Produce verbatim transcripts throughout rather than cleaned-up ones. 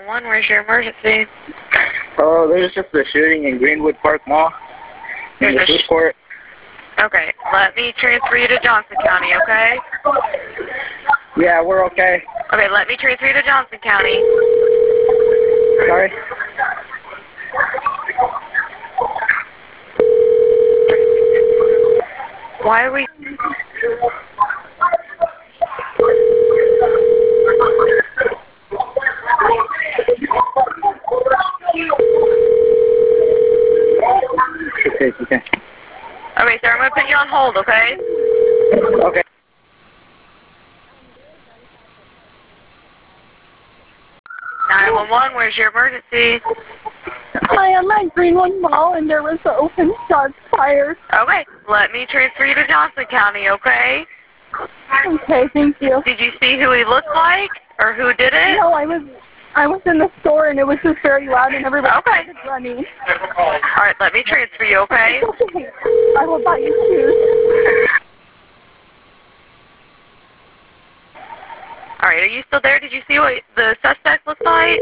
one one, where's your emergency? Oh, there's just a shooting in Greenwood Park Mall. In the food court. Okay, let me transfer you to Johnson County, okay? Yeah, we're okay. Okay, let me transfer you to Johnson County. Sorry? Why are we... Okay, okay. Okay, sir, I'm going to put you on hold, okay? Okay. nine one one, where's your emergency? Hi, I'm at Greenwood Mall, and there was an open shots fired. Okay, let me transfer you to Johnson County, okay? Okay, thank you. Did you see who he looked like, or who did it? No, I was I was in the store, and it was just very loud, and everybody Okay. started running. All right, let me transfer you, okay? Okay, I will buy you shoes. All right, are you still there? Did you see what the suspect looked like?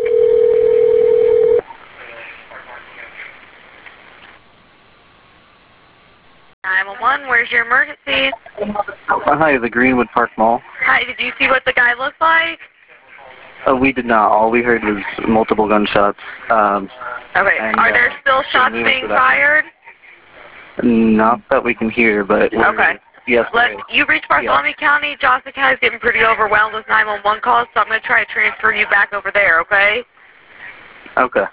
nine one one, where's your emergency? Uh, hi, the Greenwood Park Mall. Hi, did you see what the guy looked like? Uh, we did not. All we heard was multiple gunshots. Um, Okay, and, are there uh, still shots we went being to that- fired? Not that we can hear, but we're, Okay. yes. Let you reach Bartholomew County. Johnson County's getting pretty overwhelmed with nine one one calls, so I'm going to try to transfer you back over there, okay? Okay.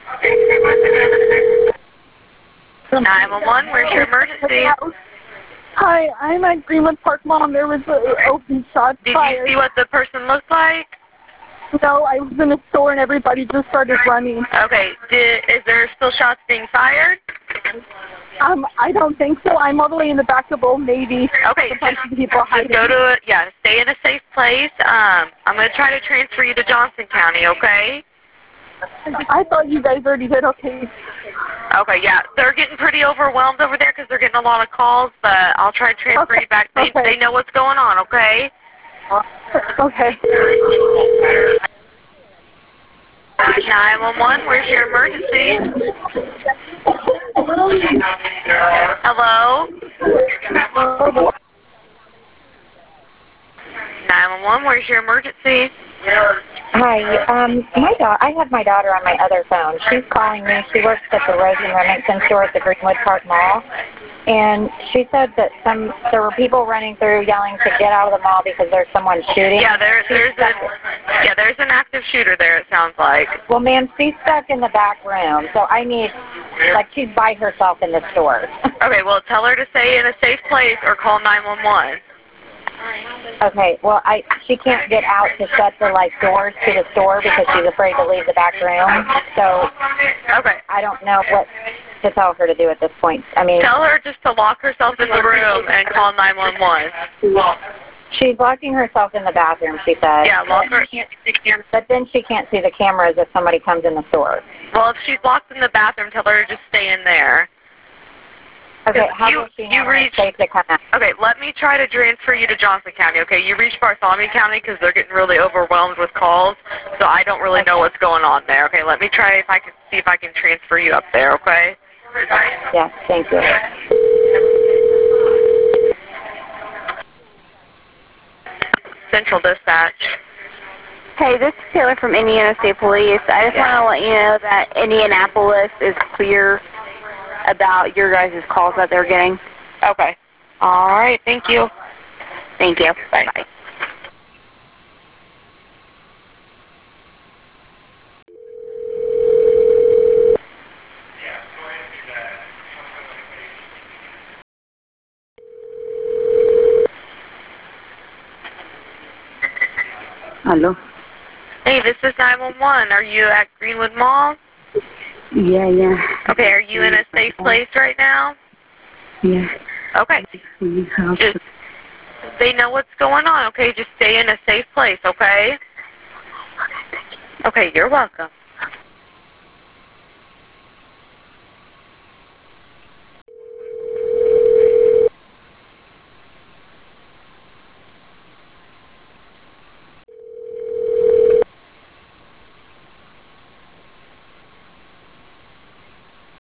nine one one, where's your emergency? Hi, I'm at Greenwood Park Mall, and there was an open shots Did fired. you see what the person looked like? No, I was in the store, and everybody just started running. Okay, did, is there still shots being fired? Um, I don't think so. I'm all the way in the back of Old Navy. Okay, A bunch just, of people just hiding. go to, yeah, stay in a safe place. Um, I'm going to try to transfer you to Johnson County, okay? I thought you guys already did okay. Okay, yeah, they're getting pretty overwhelmed over there because they're getting a lot of calls, but I'll try to transfer Okay, you back. They, okay. they know what's going on, okay? Okay. nine one one, where's your emergency? Hello? nine one one, where's your emergency? Hi, um, my da- I have my daughter on my other phone. She's calling me. She works at the Rose and Remington store at the Greenwood Park Mall, and she said that some there were people running through yelling to get out of the mall because there's someone shooting. Yeah, there, there's a, yeah, there's an active shooter there, it sounds like. Well, ma'am, she's stuck in the back room, so I need, like, she's by herself in the store. Okay, well, tell her to stay in a safe place or call nine one one. Okay, well, I she can't get out to shut the, like, doors to the store because she's afraid to leave the back room. So Okay. I don't know what to tell her to do at this point. I mean, Tell her just to lock herself in the room and call nine one one. she's locking herself in the bathroom, she said. Yeah, lock her. But then she can't see the cameras if somebody comes in the store. Well, if she's locked in the bathroom, tell her to just stay in there. Okay, how You- will she you know when it's reach- safe to come out? Okay, let me try to transfer you to Johnson County, okay? You reached Bartholomew County because they're getting really overwhelmed with calls, so I don't really know what's going on there. Okay, let me try if I can see if I can transfer you up there, okay? Yes, thank you. Central Dispatch. Hey, this is Taylor from Indiana State Police. I just want to let you know that Indianapolis is clear about your guys' calls that they're getting. Okay. All right, thank you. Thank you. Bye. Bye. Hello? Hey, this is nine one one. Are you at Greenwood Mall? Yeah, yeah. Okay, are you in a safe place right now? Yeah. Okay. We have Just, they know what's going on, okay? Just stay in a safe place, okay? Okay, you're welcome.